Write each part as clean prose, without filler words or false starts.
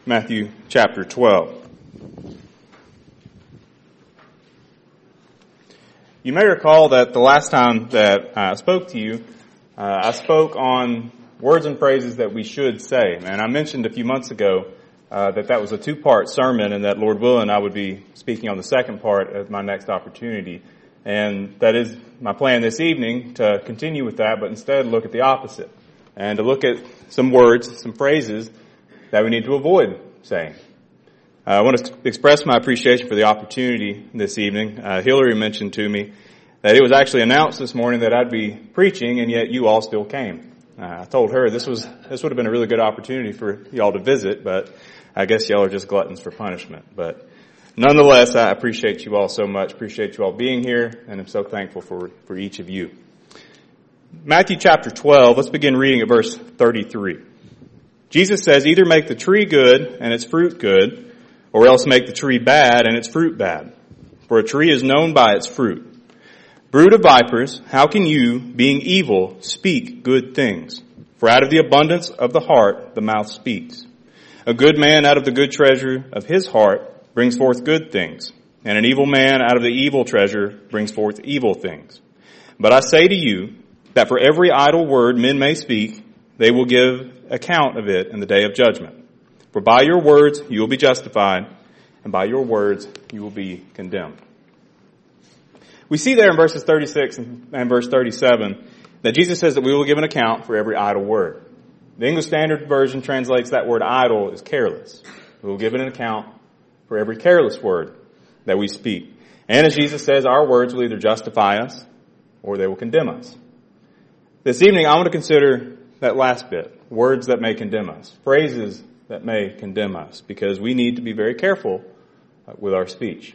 Matthew chapter 12. You may recall that the last time that I spoke to you, I spoke on words and phrases that we should say. And I mentioned a few months ago that was a two-part sermon, and that Lord willing I would be speaking on the second part at my next opportunity. And that is my plan this evening, to continue with that, but instead look at the opposite. And to look at some words, some phrases that we need to avoid saying. I want to express my appreciation for the opportunity this evening. Hillary mentioned to me that it was actually announced this morning that I'd be preaching, and yet you all still came. I told her this would have been a really good opportunity for y'all to visit, but I guess y'all are just gluttons for punishment. But nonetheless, I appreciate you all so much. Appreciate you all being here, and I'm so thankful for each of you. Matthew chapter 12, let's begin reading at verse 33. Jesus says, "Either make the tree good and its fruit good, or else make the tree bad and its fruit bad. For a tree is known by its fruit. Brood of vipers, how can you, being evil, speak good things? For out of the abundance of the heart the mouth speaks. A good man out of the good treasure of his heart brings forth good things, and an evil man out of the evil treasure brings forth evil things. But I say to you that for every idle word men may speak, they will give account of it in the day of judgment. For by your words you will be justified, and by your words you will be condemned." We see there in verses 36 and verse 37 that Jesus says that we will give an account for every idle word. The English Standard Version translates that word idle as careless. We will give an account for every careless word that we speak. And as Jesus says, our words will either justify us or they will condemn us. This evening I want to consider that last bit, words that may condemn us, phrases that may condemn us, because we need to be very careful with our speech.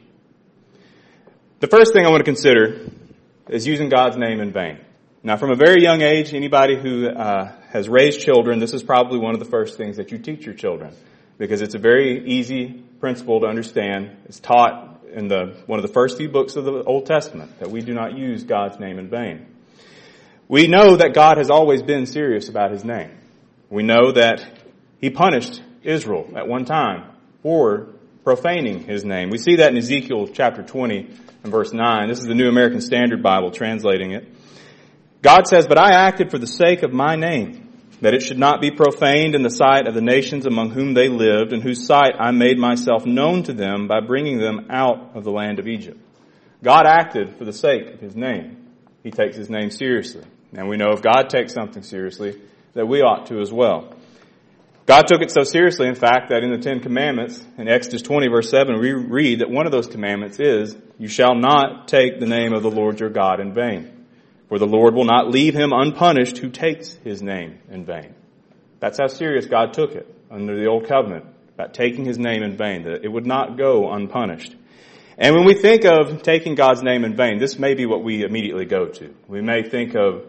The first thing I want to consider is using God's name in vain. Now, from a very young age, anybody who has raised children, this is probably one of the first things that you teach your children, because it's a very easy principle to understand. It's taught in one of the first few books of the Old Testament, that we do not use God's name in vain. We know that God has always been serious about His name. We know that He punished Israel at one time for profaning His name. We see that in Ezekiel chapter 20 and verse 9. This is the New American Standard Bible translating it. God says, "But I acted for the sake of my name, that it should not be profaned in the sight of the nations among whom they lived, in whose sight I made myself known to them by bringing them out of the land of Egypt." God acted for the sake of His name. He takes His name seriously. And we know if God takes something seriously, that we ought to as well. God took it so seriously, in fact, that in the Ten Commandments, in Exodus 20, verse 7, we read that one of those commandments is, "You shall not take the name of the Lord your God in vain. For the Lord will not leave him unpunished who takes His name in vain." That's how serious God took it under the Old Covenant, about taking His name in vain, that it would not go unpunished. And when we think of taking God's name in vain, this may be what we immediately go to. We may think of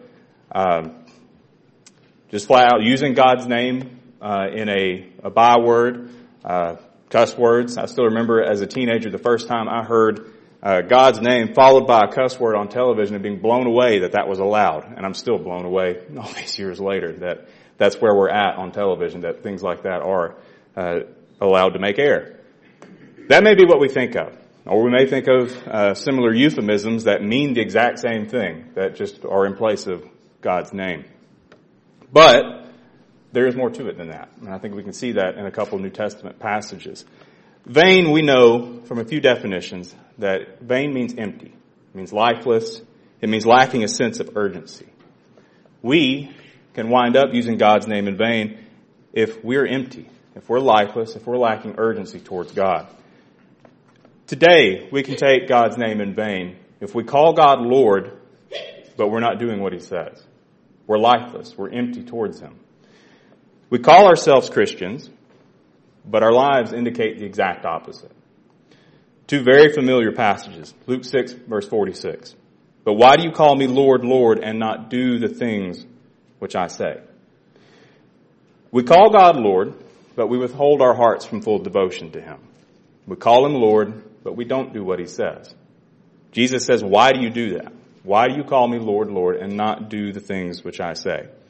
just flat out using God's name in a byword, cuss words. I still remember as a teenager the first time I heard God's name followed by a cuss word on television and being blown away that was allowed. And I'm still blown away all these years later that's where we're at on television, that things like that are allowed to make air. That may be what we think of. Or we may think of similar euphemisms that mean the exact same thing, that just are in place of God's name. But there is more to it than that. And I think we can see that in a couple of New Testament passages. Vain, we know from a few definitions that vain means empty. It means lifeless. It means lacking a sense of urgency. We can wind up using God's name in vain if we're empty, if we're lifeless, if we're lacking urgency towards God. Today, we can take God's name in vain if we call God Lord, but we're not doing what He says. We're lifeless. We're empty towards Him. We call ourselves Christians, but our lives indicate the exact opposite. Two very familiar passages. Luke 6, verse 46. "But why do you call me Lord, Lord, and not do the things which I say?" We call God Lord, but we withhold our hearts from full devotion to Him. We call Him Lord, but we don't do what He says. Jesus says, "Why do you do that? Why do you call me Lord, Lord, and not do the things which I say?"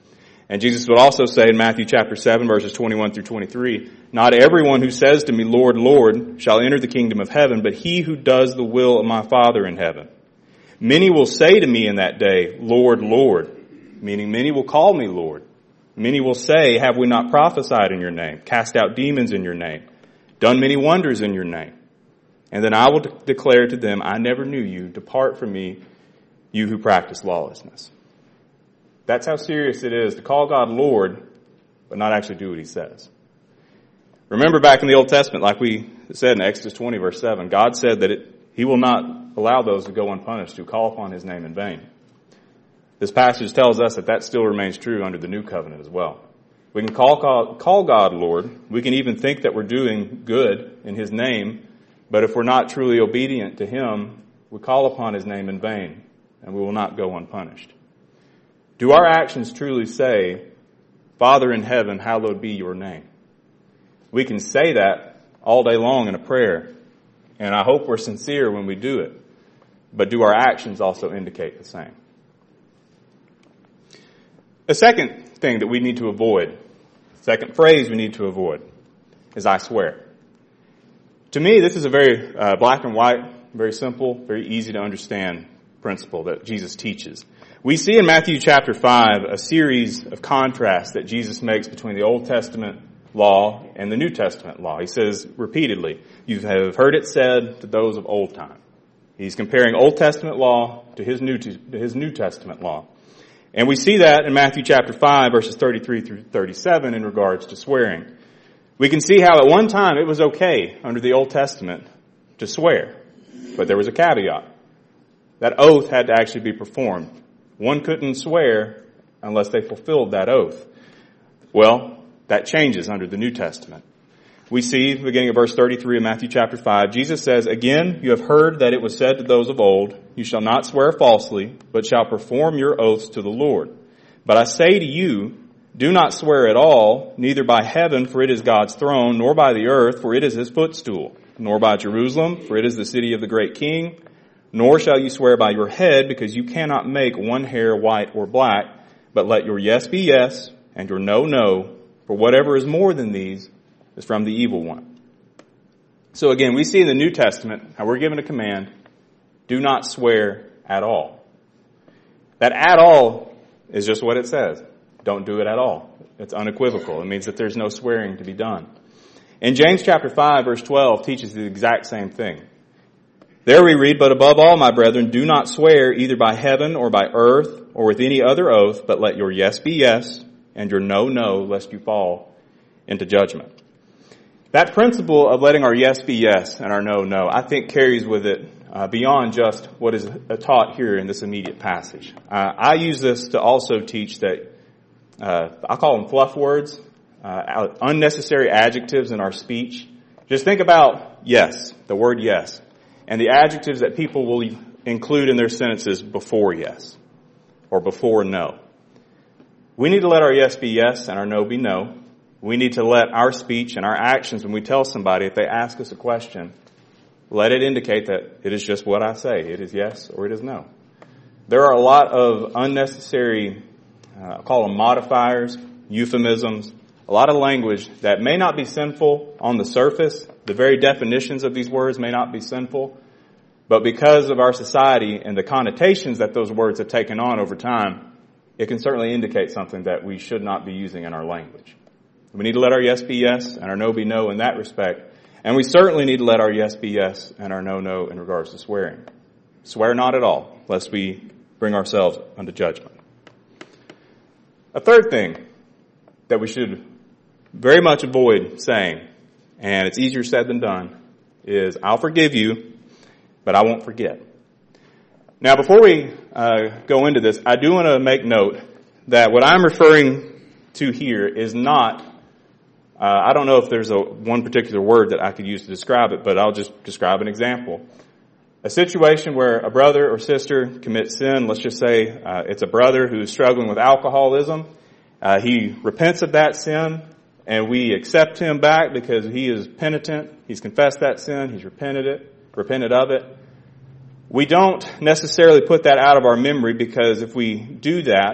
And Jesus would also say in Matthew chapter 7, verses 21 through 23, "Not everyone who says to me, 'Lord, Lord,' shall enter the kingdom of heaven, but he who does the will of my Father in heaven. Many will say to me in that day, 'Lord, Lord,'" meaning many will call me Lord. "Many will say, 'Have we not prophesied in your name, cast out demons in your name, done many wonders in your name?' And then I will declare to them, 'I never knew you. Depart from me, you who practice lawlessness.'" That's how serious it is to call God Lord, but not actually do what he says. Remember back in the Old Testament, like we said in Exodus 20, verse 7, God said that he will not allow those to go unpunished who call upon his name in vain. This passage tells us that that still remains true under the new covenant as well. We can call God Lord. We can even think that we're doing good in his name, but if we're not truly obedient to him, we call upon his name in vain, and we will not go unpunished. Do our actions truly say, "Father in heaven, hallowed be your name"? We can say that all day long in a prayer, and I hope we're sincere when we do it. But do our actions also indicate the same? The second thing that we need to avoid, second phrase we need to avoid, is "I swear." To me, this is a very black and white, very simple, very easy to understand principle that Jesus teaches. We see in Matthew chapter 5 a series of contrasts that Jesus makes between the Old Testament law and the New Testament law. He says repeatedly, "You have heard it said to those of old time." He's comparing Old Testament law to his New Testament law. And we see that in Matthew chapter 5, verses 33 through 37 in regards to swearing. We can see how at one time it was okay under the Old Testament to swear, but there was a caveat. That oath had to actually be performed. One couldn't swear unless they fulfilled that oath. Well, that changes under the New Testament. We see, beginning of verse 33 of Matthew chapter 5, Jesus says, "Again, you have heard that it was said to those of old, 'You shall not swear falsely, but shall perform your oaths to the Lord.' But I say to you, do not swear at all, neither by heaven, for it is God's throne, nor by the earth, for it is his footstool, nor by Jerusalem, for it is the city of the great king. Nor shall you swear by your head, because you cannot make one hair white or black, but let your yes be yes, and your no, no, for whatever is more than these is from the evil one." So again, we see in the New Testament how we're given a command, do not swear at all. That "at all" is just what it says. Don't do it at all. It's unequivocal. It means that there's no swearing to be done. And James chapter 5, verse 12 teaches the exact same thing. There we read, "But above all, my brethren, do not swear either by heaven or by earth or with any other oath, but let your yes be yes and your no, no, lest you fall into judgment." That principle of letting our yes be yes and our no, no, I think carries with it beyond just what is taught here in this immediate passage. I use this to also teach that, I call them fluff words, unnecessary adjectives in our speech. Just think about yes, the word yes, and the adjectives that people will include in their sentences before yes or before no. We need to let our yes be yes and our no be no. We need to let our speech and our actions, when we tell somebody, if they ask us a question, let it indicate that it is just what I say. It is yes or it is no. There are a lot of unnecessary, I call them modifiers, euphemisms, a lot of language that may not be sinful on the surface. The very definitions of these words may not be sinful. But because of our society and the connotations that those words have taken on over time, it can certainly indicate something that we should not be using in our language. We need to let our yes be yes and our no be no in that respect. And we certainly need to let our yes be yes and our no, no in regards to swearing. Swear not at all, lest we bring ourselves unto judgment. A third thing that we should very much avoid saying, and it's easier said than done, is "I'll forgive you, but I won't forget." Now, before we go into this, I do want to make note that what I'm referring to here is not, I don't know if there's one particular word that I could use to describe it, but I'll just describe an example. A situation where a brother or sister commits sin, let's just say it's a brother who's struggling with alcoholism. He repents of that sin, and we accept him back because he is penitent. He's confessed that sin. He's repented of it. We don't necessarily put that out of our memory, because if we do that,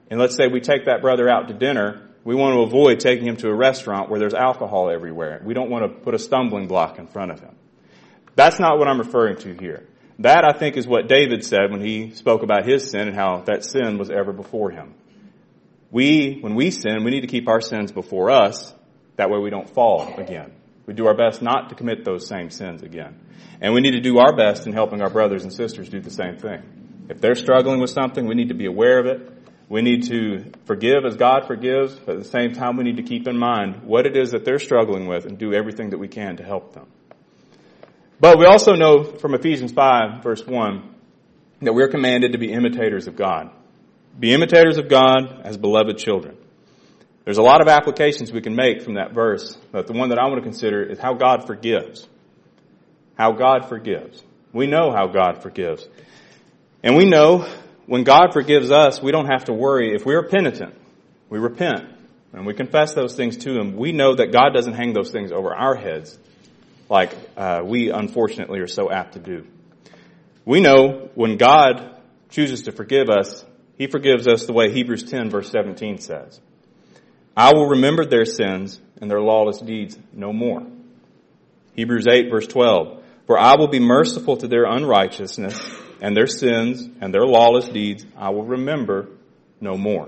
and let's say we take that brother out to dinner, we want to avoid taking him to a restaurant where there's alcohol everywhere. We don't want to put a stumbling block in front of him. That's not what I'm referring to here. That, I think, is what David said when he spoke about his sin and how that sin was ever before him. When we sin, we need to keep our sins before us. That way we don't fall again. We do our best not to commit those same sins again. And we need to do our best in helping our brothers and sisters do the same thing. If they're struggling with something, we need to be aware of it. We need to forgive as God forgives, but at the same time we need to keep in mind what it is that they're struggling with and do everything that we can to help them. But we also know from Ephesians 5, verse 1, that we're commanded to be imitators of God. Be imitators of God as beloved children. There's a lot of applications we can make from that verse, but the one that I want to consider is how God forgives. How God forgives. We know how God forgives. And we know when God forgives us, we don't have to worry. If we're penitent, we repent, and we confess those things to Him. We know that God doesn't hang those things over our heads like we unfortunately are so apt to do. We know when God chooses to forgive us, He forgives us the way Hebrews 10 verse 17 says. I will remember their sins and their lawless deeds no more. Hebrews 8 verse 12. For I will be merciful to their unrighteousness, and their sins and their lawless deeds I will remember no more.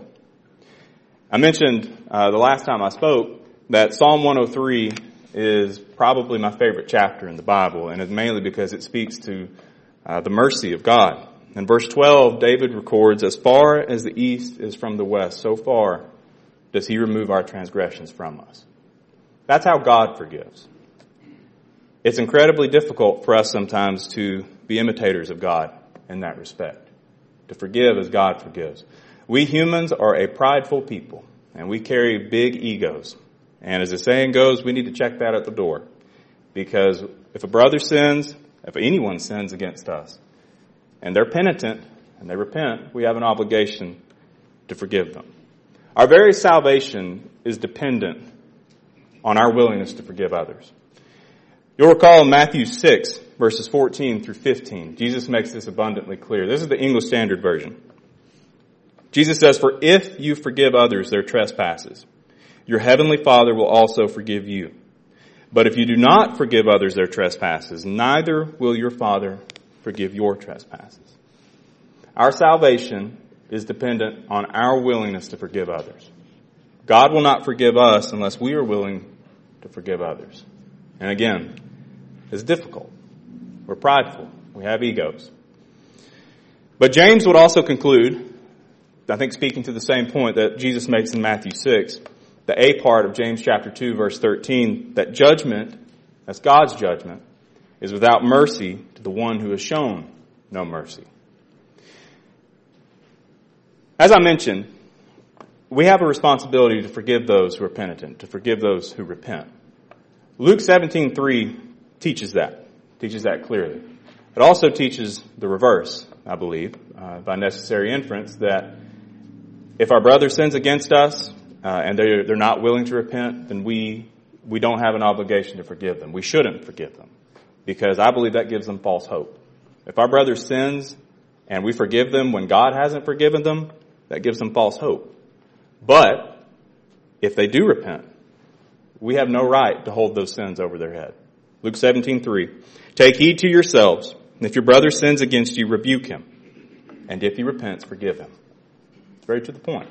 I mentioned the last time I spoke that Psalm 103 is probably my favorite chapter in the Bible, and it's mainly because it speaks to the mercy of God. In verse 12, David records, as far as the east is from the west, so far does He remove our transgressions from us. That's how God forgives. It's incredibly difficult for us sometimes to be imitators of God in that respect, to forgive as God forgives. We humans are a prideful people, and we carry big egos. And as the saying goes, we need to check that at the door. Because if a brother sins, if anyone sins against us, and they're penitent, and they repent, we have an obligation to forgive them. Our very salvation is dependent on our willingness to forgive others. You'll recall in Matthew 6, verses 14 through 15, Jesus makes this abundantly clear. This is the English Standard Version. Jesus says, for if you forgive others their trespasses, your heavenly Father will also forgive you. But if you do not forgive others their trespasses, neither will your Father forgive your trespasses. Our salvation is dependent on our willingness to forgive others. God will not forgive us unless we are willing to forgive others. And again, it's difficult. We're prideful. We have egos. But James would also conclude, I think speaking to the same point that Jesus makes in Matthew 6, the A part of James chapter 2, verse 13, that judgment, that's God's judgment, is without mercy to the one who has shown no mercy. As I mentioned, we have a responsibility to forgive those who are penitent, to forgive those who repent. Luke 17:3 teaches that clearly. It also teaches the reverse, I believe, by necessary inference, that if our brother sins against us and they're not willing to repent, then we don't have an obligation to forgive them. We shouldn't forgive them, because I believe that gives them false hope. If our brother sins and we forgive them when God hasn't forgiven them, that gives them false hope. But if they do repent, we have no right to hold those sins over their head. Luke 17:3. Take heed to yourselves. If your brother sins against you, rebuke him. And if he repents, forgive him. It's very to the point.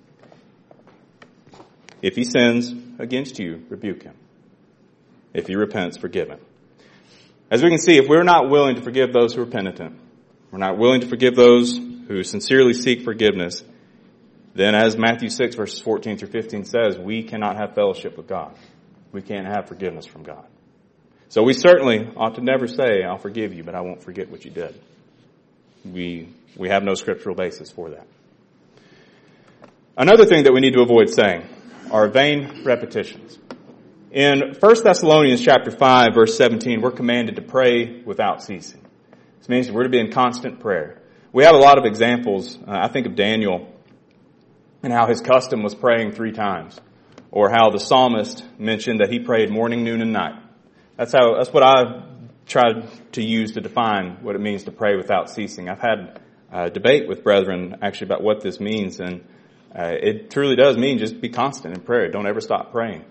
If he sins against you, rebuke him. If he repents, forgive him. As we can see, if we're not willing to forgive those who are penitent, we're not willing to forgive those who sincerely seek forgiveness, then as Matthew 6 verses 14 through 15 says, we cannot have fellowship with God. We can't have forgiveness from God. So we certainly ought to never say, I'll forgive you, but I won't forget what you did. We have no scriptural basis for that. Another thing that we need to avoid saying are vain repetitions. In 1 Thessalonians chapter 5 verse 17, we're commanded to pray without ceasing. This means we're to be in constant prayer. We have a lot of examples. I think of Daniel and how his custom was praying 3 times, or how the psalmist mentioned that he prayed morning, noon, and night. That's what I tried to use to define what it means to pray without ceasing. I've had a debate with brethren actually about what this means, and It truly does mean just be constant in prayer. Don't ever stop praying.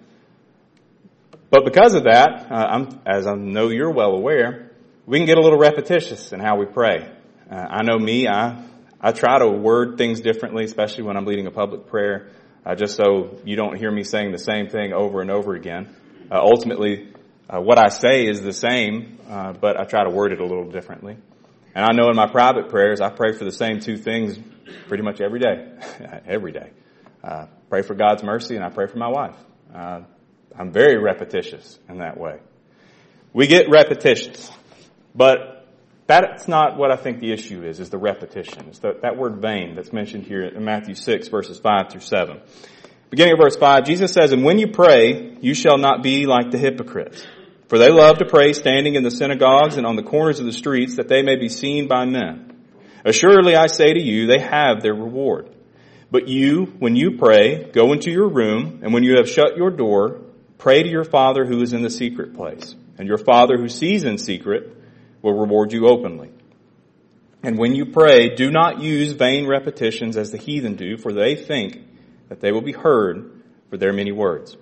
But because of that, as I know you're well aware, we can get a little repetitious in how we pray. I know me, I try to word things differently, especially when I'm leading a public prayer, just so you don't hear me saying the same thing over and over again. Ultimately, what I say is the same, but I try to word it a little differently. And I know in my private prayers, I pray for the same two things pretty much every day. Every day. Pray for God's mercy, and I pray for my wife. I'm very repetitious in that way. We get repetitious, but that's not what I think the issue is the repetition. It's that word vain that's mentioned here in Matthew 6, verses 5 through 7. Beginning of verse 5, Jesus says, "And when you pray, you shall not be like the hypocrites. For they love to pray standing in the synagogues and on the corners of the streets, that they may be seen by men. Assuredly, I say to you, they have their reward. But you, when you pray, go into your room, and when you have shut your door, pray to your Father who is in the secret place. And your Father who sees in secret will reward you openly. And when you pray, do not use vain repetitions as the heathen do, for they think that they will be heard for their many words."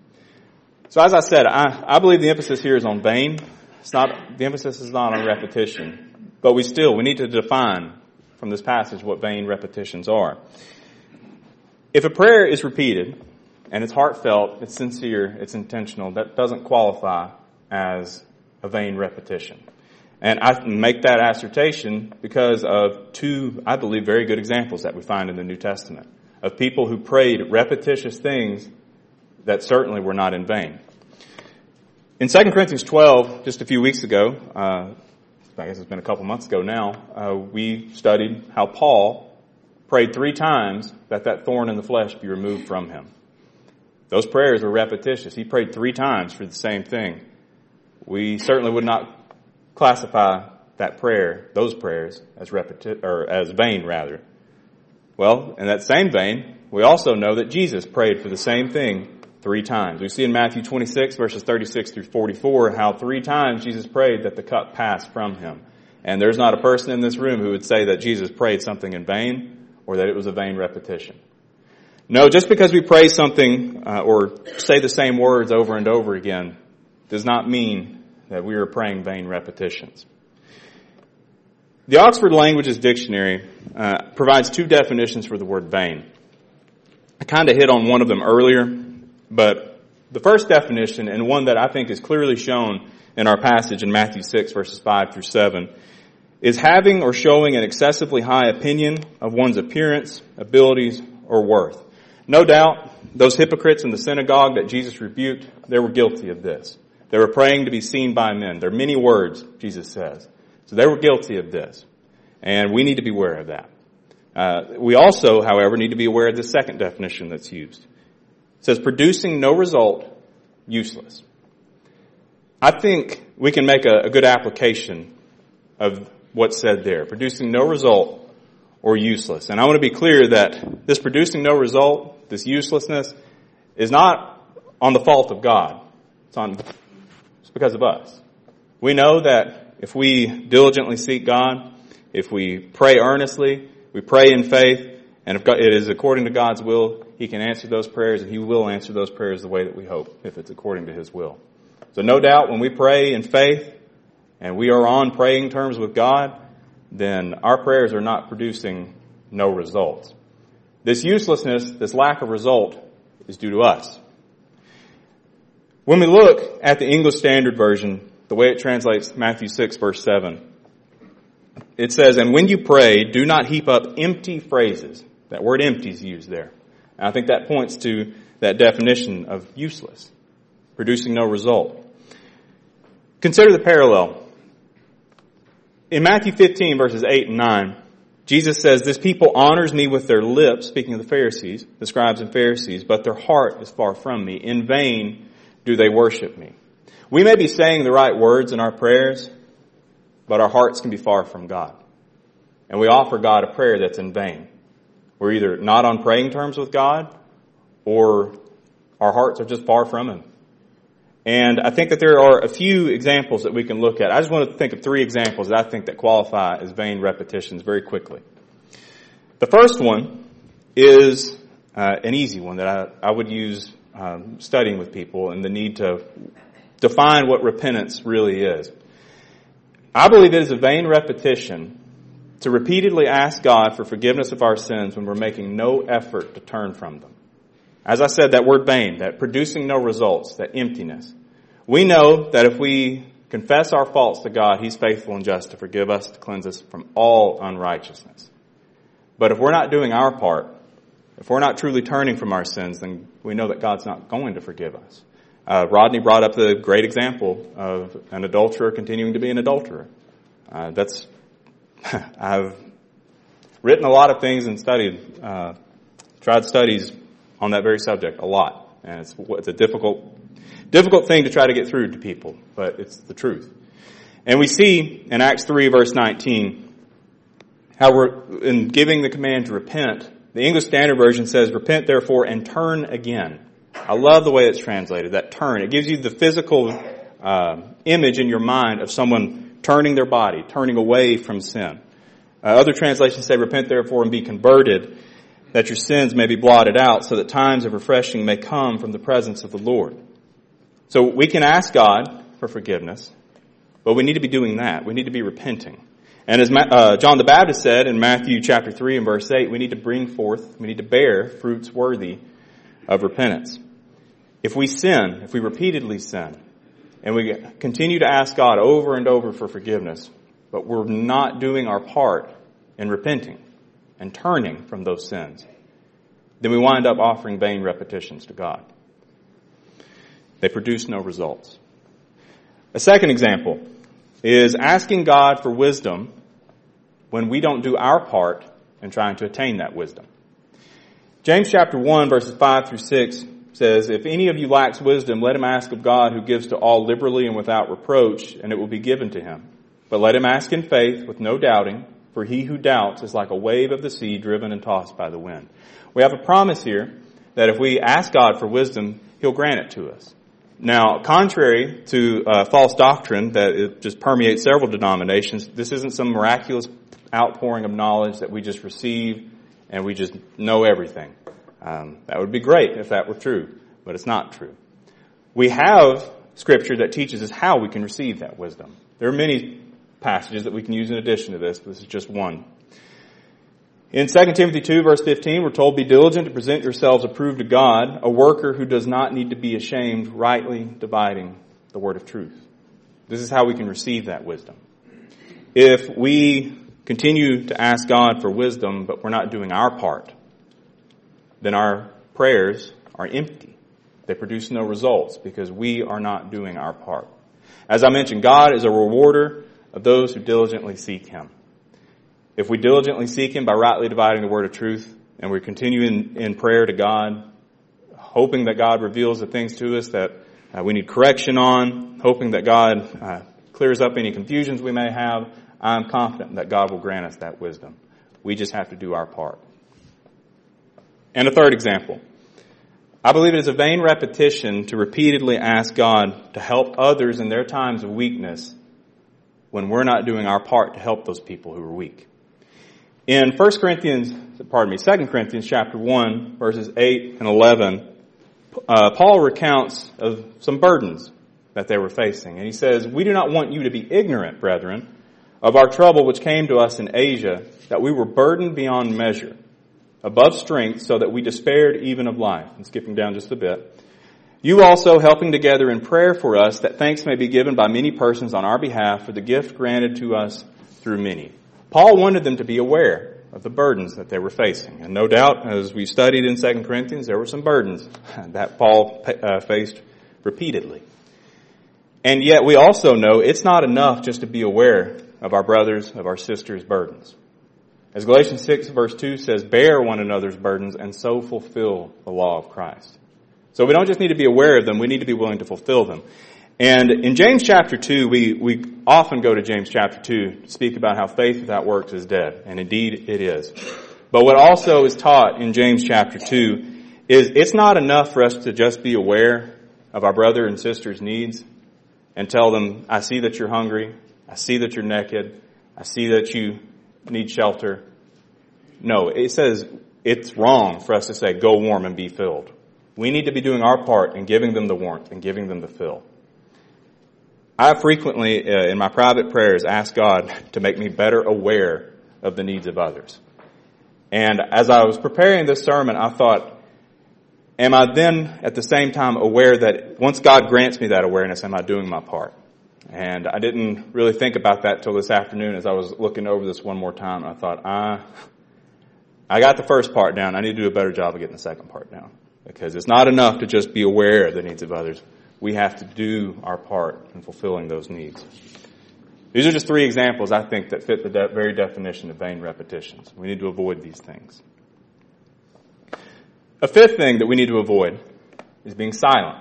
So as I said, I believe the emphasis here is on vain. The emphasis is not on repetition. But we need to define from this passage what vain repetitions are. If a prayer is repeated, and it's heartfelt, it's sincere, it's intentional, that doesn't qualify as a vain repetition. And I make that assertion because of two, I believe, very good examples that we find in the New Testament of people who prayed repetitious things that certainly were not in vain. In 2 Corinthians 12, just a few weeks ago, I guess it's been a couple months ago now, we studied how Paul prayed 3 times that thorn in the flesh be removed from him. Those prayers were repetitious. He prayed 3 times for the same thing. We certainly would not classify those prayers as vain rather. Well, in that same vein, we also know that Jesus prayed for the same thing 3 times. We see in Matthew 26, verses 36 through 44, how 3 times Jesus prayed that the cup pass from him. And there's not a person in this room who would say that Jesus prayed something in vain or that it was a vain repetition. No, just because we pray something or say the same words over and over again does not mean that we are praying vain repetitions. The Oxford Languages Dictionary provides 2 definitions for the word vain. I kind of hit on one of them earlier, but the first definition, and one that I think is clearly shown in our passage in Matthew 6, verses 5 through 7, is having or showing an excessively high opinion of one's appearance, abilities, or worth. No doubt, those hypocrites in the synagogue that Jesus rebuked, they were guilty of this. They were praying to be seen by men. There are many words, Jesus says. So they were guilty of this. And we need to be aware of that. We also, however, need to be aware of the second definition that's used. It says, producing no result, useless. I think we can make a good application of what's said there. Producing no result or useless. And I want to be clear that this producing no result, this uselessness, is not on the fault of God. It's because of us. We know that if we diligently seek God, if we pray earnestly, we pray in faith, and if it is according to God's will, He can answer those prayers, and He will answer those prayers the way that we hope, if it's according to His will. So no doubt when we pray in faith, and we are on praying terms with God, then our prayers are not producing no results. This uselessness, this lack of result, is due to us. When we look at the English Standard Version, the way it translates Matthew 6, verse 7, it says, "And when you pray, do not heap up empty phrases." That word empty is used there. And I think that points to that definition of useless, producing no result. Consider the parallel. In Matthew 15, verses 8 and 9, Jesus says, "This people honors me with their lips," speaking of the Pharisees, the scribes and Pharisees, "but their heart is far from me. In vain do they worship me." We may be saying the right words in our prayers, but our hearts can be far from God. And we offer God a prayer that's in vain. We're either not on praying terms with God, or our hearts are just far from Him. And I think that there are a few examples that we can look at. I just want to think of 3 examples that I think that qualify as vain repetitions very quickly. The first one is an easy one that I would use studying with people, and the need to define what repentance really is. I believe it is a vain repetition to repeatedly ask God for forgiveness of our sins when we're making no effort to turn from them. As I said, that word vain, that producing no results, that emptiness. We know that if we confess our faults to God, He's faithful and just to forgive us, to cleanse us from all unrighteousness. But if we're not doing our part, if we're not truly turning from our sins, then we know that God's not going to forgive us. Rodney brought up the great example of an adulterer continuing to be an adulterer. I've written a lot of things and tried studies on that very subject a lot. And it's a difficult thing to try to get through to people, but it's the truth. And we see in Acts 3 verse 19 how we're in giving the command to repent. The English Standard Version says, repent therefore and turn again. I love the way it's translated, that turn. It gives you the physical image in your mind of someone turning their body, turning away from sin. Other translations say, repent therefore and be converted, that your sins may be blotted out, so that times of refreshing may come from the presence of the Lord. So we can ask God for forgiveness, but we need to be doing that. We need to be repenting. And as John the Baptist said in Matthew chapter 3 and verse 8, we need to bear fruits worthy of repentance. If we sin, if we repeatedly sin, and we continue to ask God over and over for forgiveness, but we're not doing our part in repenting and turning from those sins, then we wind up offering vain repetitions to God. They produce no results. A second example is asking God for wisdom when we don't do our part in trying to attain that wisdom. James chapter 1 verses 5 through 6 says, if any of you lacks wisdom, let him ask of God who gives to all liberally and without reproach, and it will be given to him. But let him ask in faith with no doubting, for he who doubts is like a wave of the sea driven and tossed by the wind. We have a promise here that if we ask God for wisdom, He'll grant it to us. Now, contrary to false doctrine that it just permeates several denominations, this isn't some miraculous outpouring of knowledge that we just receive and we just know everything. That would be great if that were true, but it's not true. We have Scripture that teaches us how we can receive that wisdom. There are many passages that we can use in addition to this, but this is just one. In 2 Timothy 2 verse 15, we're told, be diligent to present yourselves approved to God, a worker who does not need to be ashamed, rightly dividing the word of truth. This is how we can receive that wisdom. If we continue to ask God for wisdom, but we're not doing our part, then our prayers are empty. They produce no results because we are not doing our part. As I mentioned, God is a rewarder of those who diligently seek Him. If we diligently seek Him by rightly dividing the word of truth, and we continue in prayer to God, hoping that God reveals the things to us that we need correction on, hoping that God clears up any confusions we may have, I'm confident that God will grant us that wisdom. We just have to do our part. And a third example. I believe it is a vain repetition to repeatedly ask God to help others in their times of weakness when we're not doing our part to help those people who are weak. In 2 Corinthians chapter 1, verses 8 and 11, Paul recounts of some burdens that they were facing. And he says, we do not want you to be ignorant, brethren, of our trouble which came to us in Asia, that we were burdened beyond measure, above strength, so that we despaired even of life. And skipping down just a bit. You also helping together in prayer for us, that thanks may be given by many persons on our behalf for the gift granted to us through many. Paul wanted them to be aware of the burdens that they were facing. And no doubt, as we studied in 2 Corinthians, there were some burdens that Paul faced repeatedly. And yet we also know it's not enough just to be aware of our brothers, of our sisters' burdens. As Galatians 6 verse 2 says, bear one another's burdens and so fulfill the law of Christ. So we don't just need to be aware of them, we need to be willing to fulfill them. And in James chapter 2, we often go to James chapter 2 to speak about how faith without works is dead. And indeed it is. But what also is taught in James chapter 2 is it's not enough for us to just be aware of our brother and sister's needs and tell them, I see that you're hungry, I see that you're naked, I see that you need shelter. No, it says it's wrong for us to say, go warm and be filled. We need to be doing our part in giving them the warmth and giving them the fill. I have frequently, in my private prayers, asked God to make me better aware of the needs of others. And as I was preparing this sermon, I thought, am I then at the same time aware that once God grants me that awareness, am I doing my part? And I didn't really think about that till this afternoon as I was looking over this one more time. I thought, I got the first part down. I need to do a better job of getting the second part down. Because it's not enough to just be aware of the needs of others. We have to do our part in fulfilling those needs. These are just 3 examples, I think, that fit the very definition of vain repetitions. We need to avoid these things. A 5th thing that we need to avoid is being silent.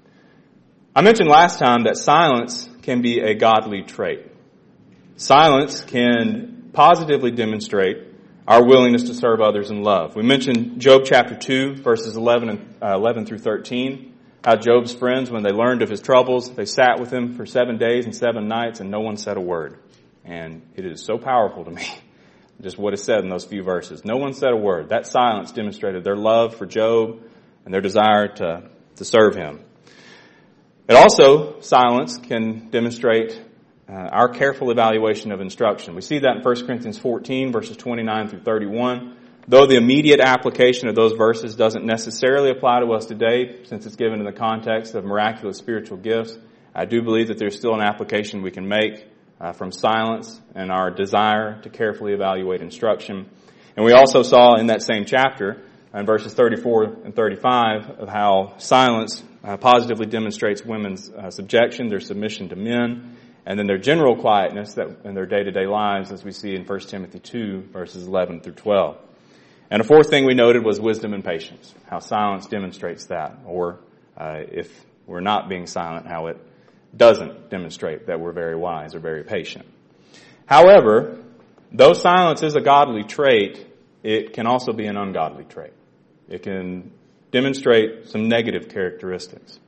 I mentioned last time that silence can be a godly trait. Silence can positively demonstrate our willingness to serve others in love. We mentioned Job chapter 2, verses 11 through 13. How Job's friends, when they learned of his troubles, they sat with him for 7 days and 7 nights, and no one said a word. And it is so powerful to me, just what is said in those few verses. No one said a word. That silence demonstrated their love for Job and their desire to serve him. It also, silence can demonstrate our careful evaluation of instruction. We see that in 1 Corinthians 14, verses 29 through 31. Though the immediate application of those verses doesn't necessarily apply to us today, since it's given in the context of miraculous spiritual gifts, I do believe that there's still an application we can make from silence and our desire to carefully evaluate instruction. And we also saw in that same chapter, in verses 34 and 35, of how silence positively demonstrates women's subjection, their submission to men, and then their general quietness in their day-to-day lives, as we see in 1 Timothy 2, verses 11 through 12. And a 4th thing we noted was wisdom and patience, how silence demonstrates that, or if we're not being silent, how it doesn't demonstrate that we're very wise or very patient. However, though silence is a godly trait, it can also be an ungodly trait. It can demonstrate some negative characteristics.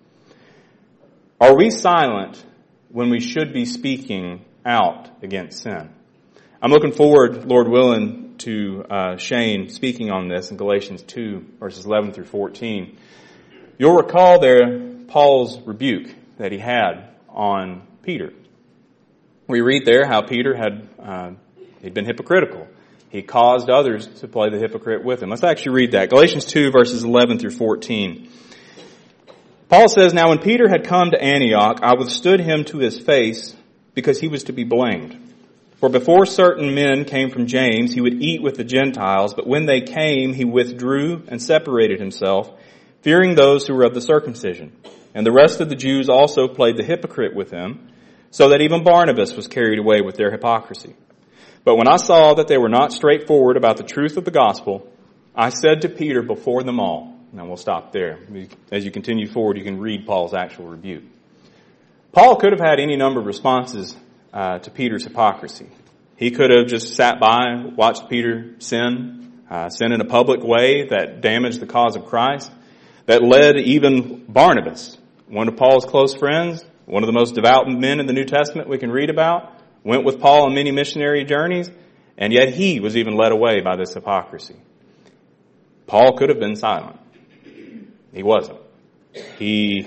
Are we silent when we should be speaking out against sin? I'm looking forward, Lord willing, to Shane speaking on this in Galatians 2, verses 11 through 14. You'll recall there Paul's rebuke that he had on Peter. We read there how Peter he'd been hypocritical. He caused others to play the hypocrite with him. Let's actually read that. Galatians 2, verses 11 through 14. Paul says, "Now when Peter had come to Antioch, I withstood him to his face because he was to be blamed. For before certain men came from James, he would eat with the Gentiles, but when they came, he withdrew and separated himself, fearing those who were of the circumcision. And the rest of the Jews also played the hypocrite with him, so that even Barnabas was carried away with their hypocrisy. But when I saw that they were not straightforward about the truth of the gospel, I said to Peter before them all," now we'll stop there. As you continue forward, you can read Paul's actual rebuke. Paul could have had any number of responses to Peter's hypocrisy. He could have just sat by, watched Peter sin in a public way that damaged the cause of Christ, that led even Barnabas, one of Paul's close friends, one of the most devout men in the New Testament we can read about, went with Paul on many missionary journeys, and yet he was even led away by this hypocrisy. Paul could have been silent. He wasn't. He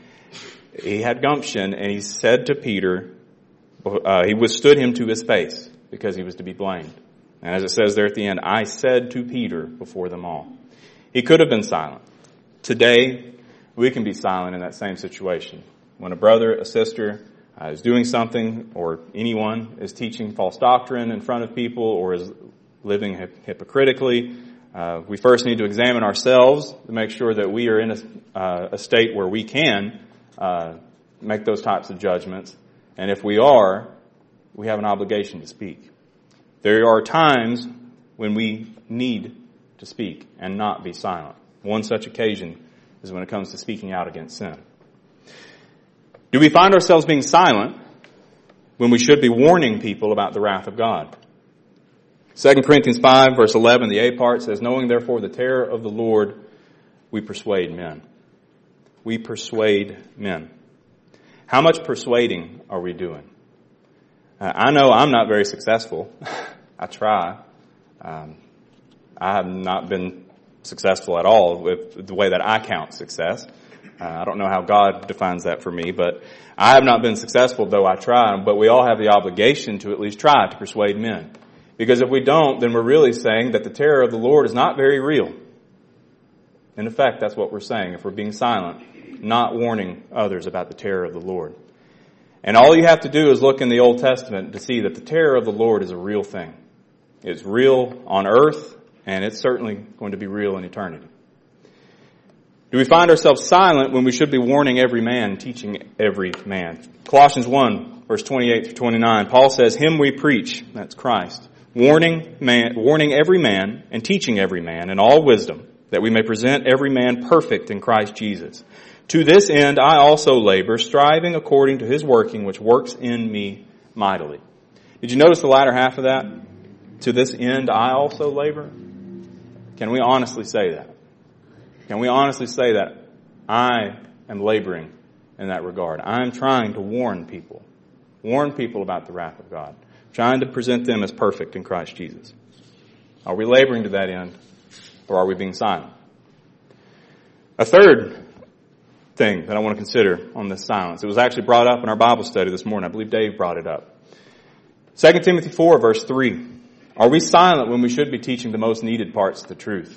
had gumption, and he said to Peter, he withstood him to his face because he was to be blamed. And as it says there at the end, I said to Peter before them all. He could have been silent. Today, we can be silent in that same situation. When a brother, a sister is doing something, or anyone is teaching false doctrine in front of people, or is living hypocritically, we first need to examine ourselves to make sure that we are in a state where we can make those types of judgments. And if we are, we have an obligation to speak. There are times when we need to speak and not be silent. One such occasion is when it comes to speaking out against sin. Do we find ourselves being silent when we should be warning people about the wrath of God? 2 Corinthians 5, verse 11, the A part says, knowing therefore the terror of the Lord, we persuade men. We persuade men. How much persuading are we doing? I know I'm not very successful. I try. I I have not been successful at all with the way that I count success. I don't know how God defines that for me, but I have not been successful, though I try. But we all have the obligation to at least try to persuade men. Because if we don't, then we're really saying that the terror of the Lord is not very real. In effect, that's what we're saying if we're being silent, not warning others about the terror of the Lord. And all you have to do is look in the Old Testament to see that the terror of the Lord is a real thing. It's real on earth, and it's certainly going to be real in eternity. Do we find ourselves silent when we should be warning every man, teaching every man? Colossians 1, verse 28 through 29, Paul says, "Him we preach," that's Christ, warning every man and teaching every man in all wisdom, that we may present every man perfect in Christ Jesus. To this end I also labor, striving according to his working, which works in me mightily. Did you notice the latter half of that? To this end I also labor? Can we honestly say that? Can we honestly say that I am laboring in that regard? I am trying to warn people about the wrath of God, trying to present them as perfect in Christ Jesus. Are we laboring to that end, or are we being silent? A third thing that I want to consider on this silence, it was actually brought up in our Bible study this morning. I believe Dave brought it up. 2 Timothy 4, verse 3. Are we silent when we should be teaching the most needed parts of the truth?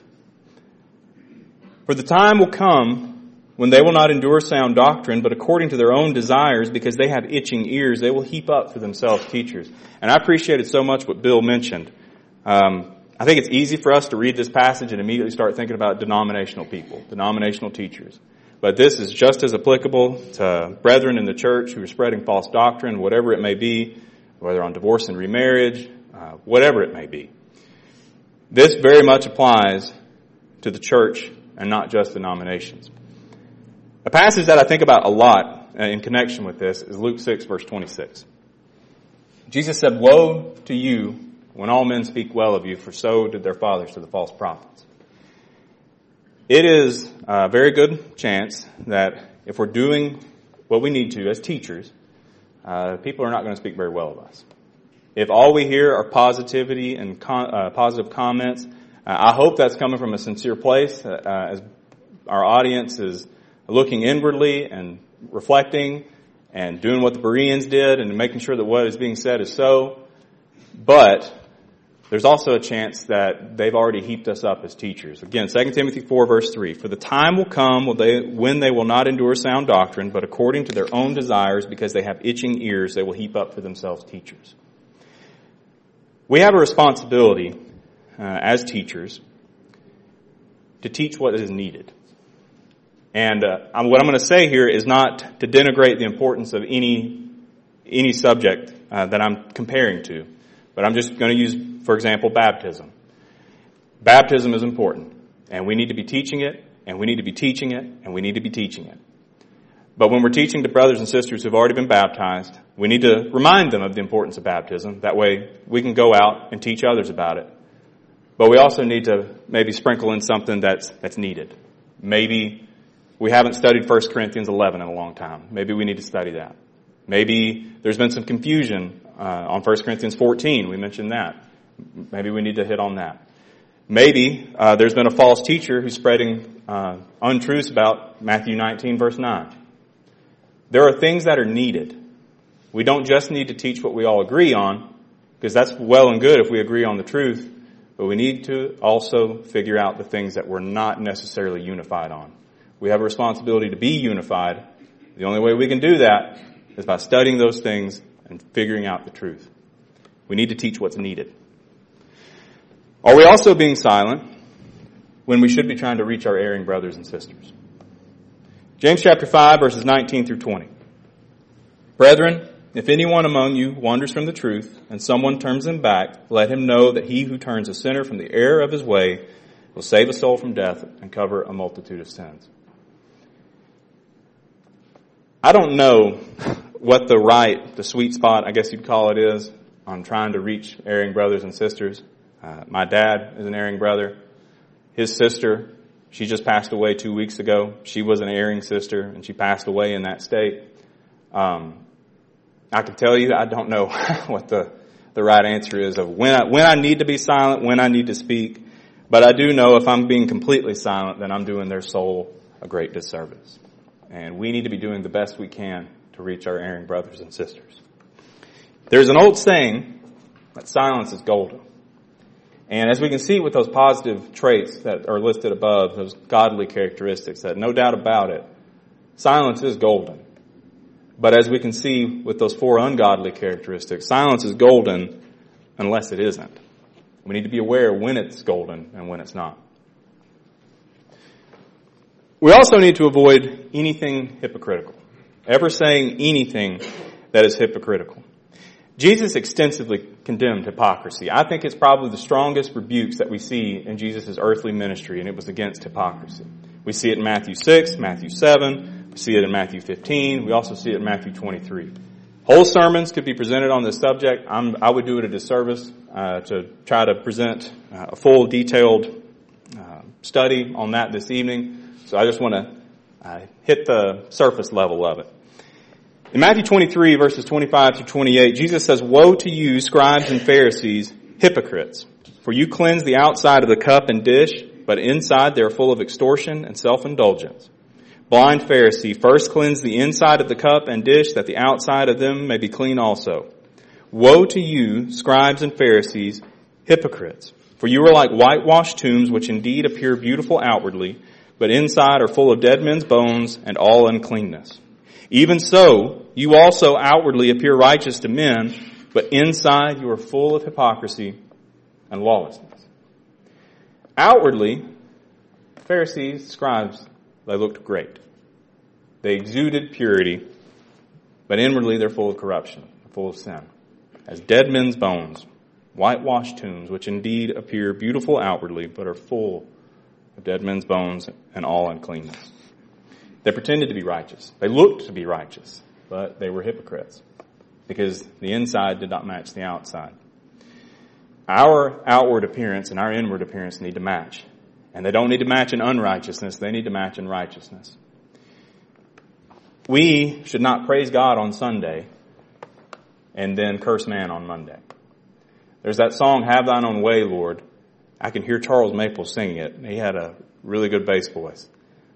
For the time will come when they will not endure sound doctrine, but according to their own desires, because they have itching ears, they will heap up for themselves teachers. And I appreciated so much what Bill mentioned. I think it's easy for us to read this passage and immediately start thinking about denominational people, denominational teachers. But this is just as applicable to brethren in the church who are spreading false doctrine, whatever it may be, whether on divorce and remarriage, whatever it may be. This very much applies to the church and not just denominations. A passage that I think about a lot in connection with this is Luke 6, verse 26. Jesus said, "Woe to you when all men speak well of you, for so did their fathers to the false prophets." It is a very good chance that if we're doing what we need to as teachers, people are not going to speak very well of us. If all we hear are positivity and positive comments, I hope that's coming from a sincere place, as our audience is looking inwardly and reflecting and doing what the Bereans did and making sure that what is being said is so. But there's also a chance that they've already heaped us up as teachers. Again, 2 Timothy 4, verse 3, "For the time will come when they will not endure sound doctrine, but according to their own desires, because they have itching ears, they will heap up for themselves teachers." We have a responsibility as teachers to teach what is needed. And what I'm going to say here is not to denigrate the importance of any subject that I'm comparing to. But I'm just going to use, for example, baptism. Baptism is important. And we need to be teaching it, and we need to be teaching it, and we need to be teaching it. But when we're teaching to brothers and sisters who've already been baptized, we need to remind them of the importance of baptism. That way we can go out and teach others about it. But we also need to maybe sprinkle in something that's needed. Maybe we haven't studied 1 Corinthians 11 in a long time. Maybe we need to study that. Maybe there's been some confusion on 1 Corinthians 14. We mentioned that. Maybe we need to hit on that. Maybe there's been a false teacher who's spreading untruths about Matthew 19, verse 9. There are things that are needed. We don't just need to teach what we all agree on, because that's well and good if we agree on the truth. But we need to also figure out the things that we're not necessarily unified on. We have a responsibility to be unified. The only way we can do that is by studying those things and figuring out the truth. We need to teach what's needed. Are we also being silent when we should be trying to reach our erring brothers and sisters? James chapter 5, verses 19 through 20. "Brethren, if anyone among you wanders from the truth, and someone turns him back, let him know that he who turns a sinner from the error of his way will save a soul from death and cover a multitude of sins." I don't know what the sweet spot, I guess you'd call it, is on trying to reach erring brothers and sisters. My dad is an erring brother. His sister, she just passed away 2 weeks ago. She was an erring sister, and she passed away in that state. I can tell you, I don't know what the right answer is of when I need to be silent, when I need to speak. But I do know if I'm being completely silent, then I'm doing their soul a great disservice. And we need to be doing the best we can to reach our erring brothers and sisters. There's an old saying that silence is golden. And as we can see with those positive traits that are listed above, those godly characteristics, that no doubt about it, silence is golden. But as we can see with those 4 ungodly characteristics, silence is golden unless it isn't. We need to be aware when it's golden and when it's not. We also need to avoid anything hypocritical, ever saying anything that is hypocritical. Jesus extensively condemned hypocrisy. I think it's probably the strongest rebukes that we see in Jesus' earthly ministry, and it was against hypocrisy. We see it in Matthew 6, Matthew 7, we see it in Matthew 15, we also see it in Matthew 23. Whole sermons could be presented on this subject. I would do it a disservice to try to present a full, detailed study on that this evening. So I just want to hit the surface level of it. In Matthew 23, verses 25 through 28, Jesus says, "Woe to you, scribes and Pharisees, hypocrites! For you cleanse the outside of the cup and dish, but inside they are full of extortion and self-indulgence. Blind Pharisee, first cleanse the inside of the cup and dish, that the outside of them may be clean also. Woe to you, scribes and Pharisees, hypocrites! For you are like whitewashed tombs, which indeed appear beautiful outwardly, but inside are full of dead men's bones and all uncleanness. Even so, you also outwardly appear righteous to men, but inside you are full of hypocrisy and lawlessness." Outwardly, Pharisees, scribes, they looked great. They exuded purity, but inwardly they're full of corruption, full of sin. As dead men's bones, whitewashed tombs, which indeed appear beautiful outwardly, but are full of dead men's bones and all uncleanness. They pretended to be righteous. They looked to be righteous, but they were hypocrites because the inside did not match the outside. Our outward appearance and our inward appearance need to match. And they don't need to match in unrighteousness. They need to match in righteousness. We should not praise God on Sunday and then curse man on Monday. There's that song, "Have Thine Own Way, Lord." I can hear Charles Maple singing it. He had a really good bass voice.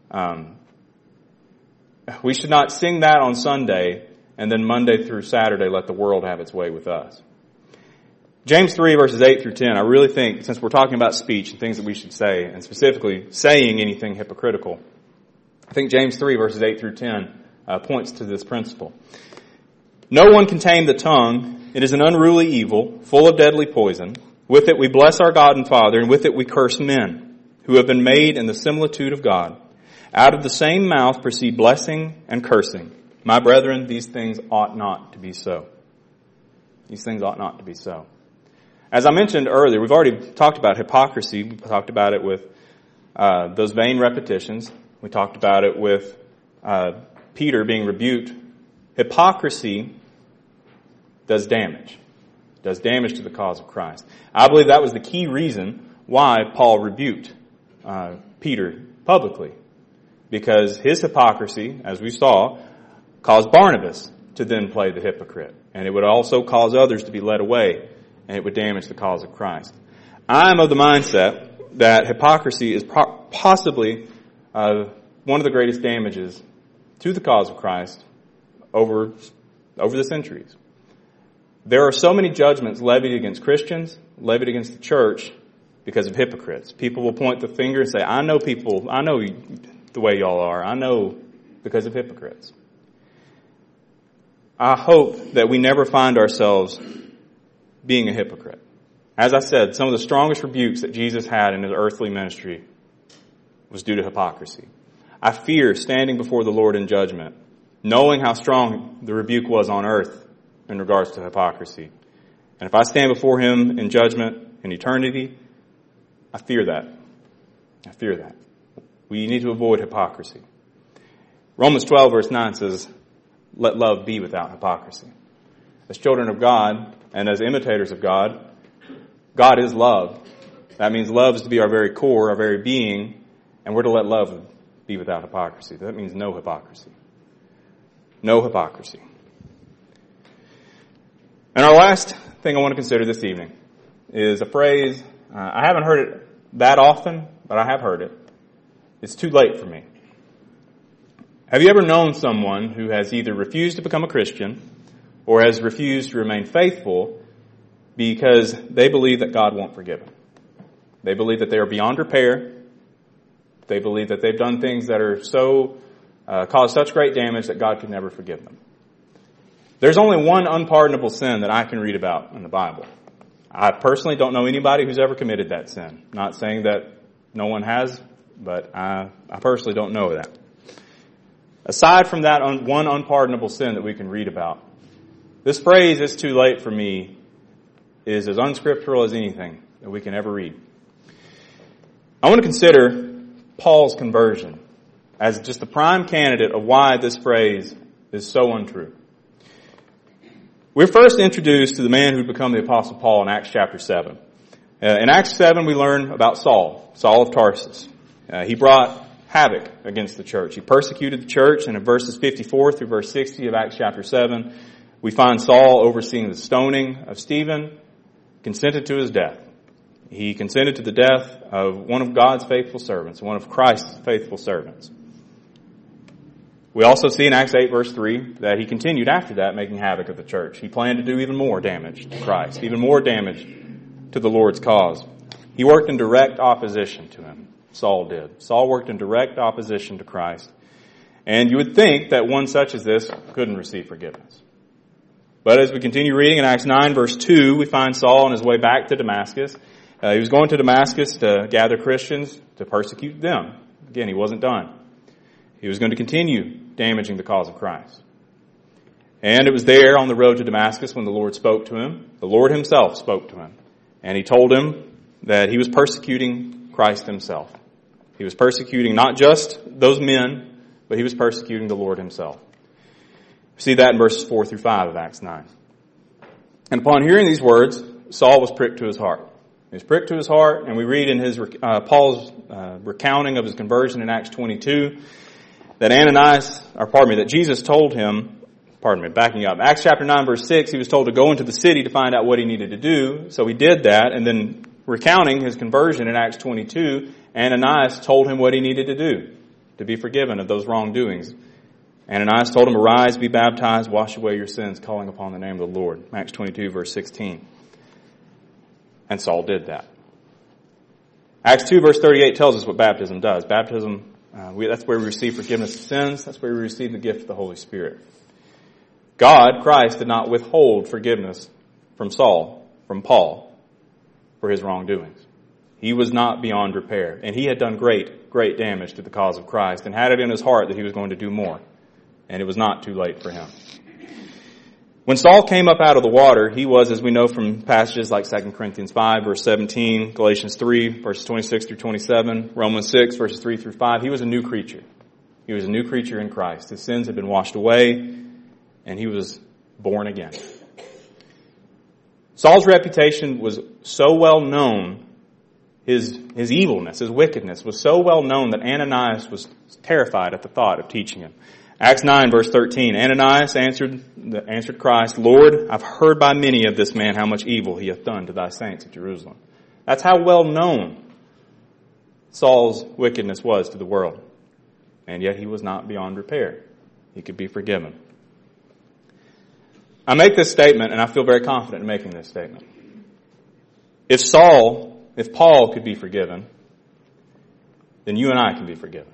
We should not sing that on Sunday and then Monday through Saturday let the world have its way with us. James 3 verses 8 through 10, I really think, since we're talking about speech and things that we should say, and specifically saying anything hypocritical, I think James 3 verses 8 through 10 points to this principle. "No one can tame the tongue. It is an unruly evil, full of deadly poison. With it we bless our God and Father, and with it we curse men, who have been made in the similitude of God. Out of the same mouth proceed blessing and cursing. My brethren, these things ought not to be so." These things ought not to be so. As I mentioned earlier, we've already talked about hypocrisy. We talked about it with those vain repetitions. We talked about it with Peter being rebuked. Hypocrisy does damage. Does damage to the cause of Christ. I believe that was the key reason why Paul rebuked Peter publicly. Because his hypocrisy, as we saw, caused Barnabas to then play the hypocrite. And it would also cause others to be led away, and it would damage the cause of Christ. I am of the mindset that hypocrisy is possibly one of the greatest damages to the cause of Christ over the centuries. There are so many judgments levied against Christians, levied against the church, because of hypocrites. People will point the finger and say, I know the way y'all are. I know because of hypocrites. I hope that we never find ourselves being a hypocrite. As I said, some of the strongest rebukes that Jesus had in his earthly ministry was due to hypocrisy. I fear standing before the Lord in judgment, knowing how strong the rebuke was on earth in regards to hypocrisy. And if I stand before him in judgment in eternity, I fear that. I fear that. We need to avoid hypocrisy. Romans 12 verse 9 says, let love be without hypocrisy. As children of God and as imitators of God, God is love. That means love is to be our very core, our very being, and we're to let love be without hypocrisy. That means no hypocrisy. No hypocrisy. And our last thing I want to consider this evening is a phrase, I haven't heard it that often, but I have heard it. It's too late for me. Have you ever known someone who has either refused to become a Christian or has refused to remain faithful because they believe that God won't forgive them? They believe that they are beyond repair. They believe that they've done things that are cause such great damage that God could never forgive them. There's only one unpardonable sin that I can read about in the Bible. I personally don't know anybody who's ever committed that sin. Not saying that no one has, but I personally don't know that. Aside from that one unpardonable sin that we can read about, this phrase, "it's too late for me," is as unscriptural as anything that we can ever read. I want to consider Paul's conversion as just the prime candidate of why this phrase is so untrue. We're first introduced to the man who would become the Apostle Paul in Acts chapter 7. In Acts 7, we learn about Saul of Tarsus. He brought havoc against the church. He persecuted the church, and in verses 54 through verse 60 of Acts chapter 7, we find Saul overseeing the stoning of Stephen, consented to his death. He consented to the death of one of God's faithful servants, one of Christ's faithful servants. We also see in Acts 8 verse 3 that he continued after that making havoc of the church. He planned to do even more damage to Christ, even more damage to the Lord's cause. He worked in direct opposition to him. Saul did. Saul worked in direct opposition to Christ. And you would think that one such as this couldn't receive forgiveness. But as we continue reading in Acts 9 verse 2, we find Saul on his way back to Damascus. He was going to Damascus to gather Christians to persecute them. Again, he wasn't done. He was going to continue damaging the cause of Christ. And it was there on the road to Damascus when the Lord spoke to him. The Lord himself spoke to him. And he told him that he was persecuting Christ himself. He was persecuting not just those men, but he was persecuting the Lord himself. We see that in verses 4 through 5 of Acts 9. And upon hearing these words, Saul was pricked to his heart. He was pricked to his heart, and we read in Paul's recounting of his conversion in Acts 22 that Jesus told him, backing up. Acts chapter 9 verse 6, he was told to go into the city to find out what he needed to do. So he did that, and then recounting his conversion in Acts 22, Ananias told him what he needed to do to be forgiven of those wrongdoings. Ananias told him, "Arise, be baptized, wash away your sins, calling upon the name of the Lord." Acts 22 verse 16. And Saul did that. Acts 2 verse 38 tells us what baptism does. Baptism, that's where we receive forgiveness of sins. That's where we receive the gift of the Holy Spirit. God, Christ, did not withhold forgiveness from Paul, for his wrongdoings. He was not beyond repair. And he had done great, great damage to the cause of Christ and had it in his heart that he was going to do more. And it was not too late for him. When Saul came up out of the water, he was, as we know from passages like 2 Corinthians 5, verse 17, Galatians 3, verses 26 through 27, Romans 6, verses 3 through 5, he was a new creature. He was a new creature in Christ. His sins had been washed away, and he was born again. Saul's reputation was so well known, his evilness, his wickedness was so well known that Ananias was terrified at the thought of teaching him. Acts 9 verse 13, Ananias answered Christ, "Lord, I've heard by many of this man how much evil he hath done to thy saints at Jerusalem." That's how well known Saul's wickedness was to the world. And yet he was not beyond repair. He could be forgiven. I make this statement, and I feel very confident in making this statement. If Paul could be forgiven, then you and I can be forgiven.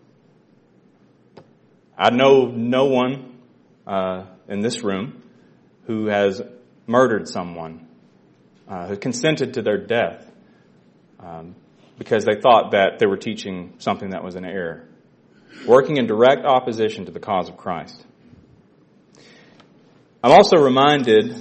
I know no one in this room who has murdered someone, who consented to their death because they thought that they were teaching something that was an error, working in direct opposition to the cause of Christ. I'm also reminded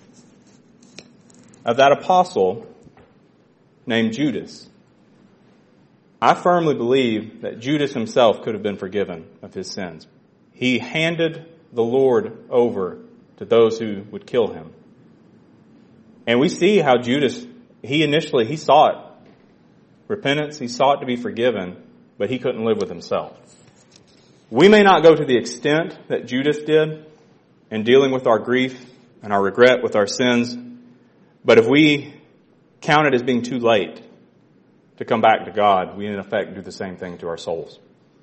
of that apostle named Judas. I firmly believe that Judas himself could have been forgiven of his sins. He handed the Lord over to those who would kill him. And we see how Judas, he sought repentance, he sought to be forgiven, but he couldn't live with himself. We may not go to the extent that Judas did in dealing with our grief and our regret with our sins, but if we count it as being too late, to come back to God, we in effect do the same thing to our souls.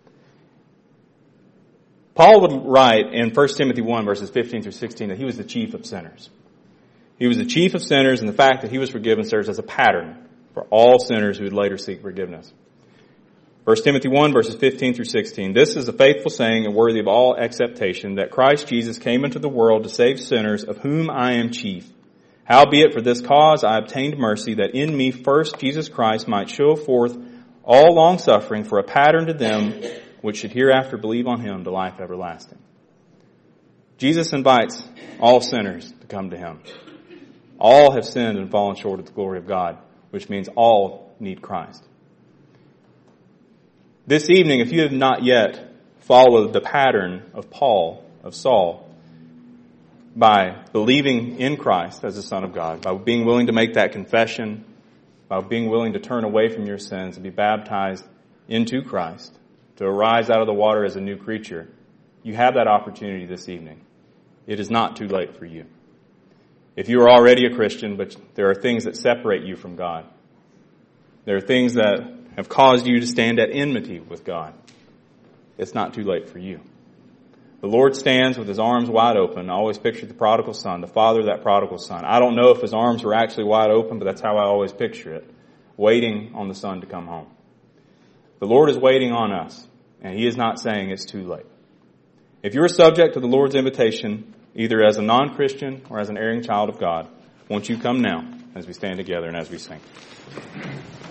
Paul would write in 1 Timothy 1 verses 15 through 16 that he was the chief of sinners. He was the chief of sinners, and the fact that he was forgiven serves as a pattern for all sinners who would later seek forgiveness. 1 Timothy 1 verses 15 through 16. This is a faithful saying and worthy of all acceptation, that Christ Jesus came into the world to save sinners, of whom I am chief. Howbeit for this cause I obtained mercy, that in me first Jesus Christ might show forth all longsuffering for a pattern to them which should hereafter believe on him to life everlasting. Jesus invites all sinners to come to him. All have sinned and fallen short of the glory of God, which means all need Christ. This evening, if you have not yet followed the pattern of Paul, of Saul, by believing in Christ as the Son of God, by being willing to make that confession, by being willing to turn away from your sins and be baptized into Christ, to arise out of the water as a new creature, you have that opportunity this evening. It is not too late for you. If you are already a Christian, but there are things that separate you from God, there are things that have caused you to stand at enmity with God, it's not too late for you. The Lord stands with his arms wide open. I always picture the prodigal son, the father of that prodigal son. I don't know if his arms were actually wide open, but that's how I always picture it, waiting on the son to come home. The Lord is waiting on us, and he is not saying it's too late. If you're subject to the Lord's invitation, either as a non-Christian or as an erring child of God, won't you come now as we stand together and as we sing?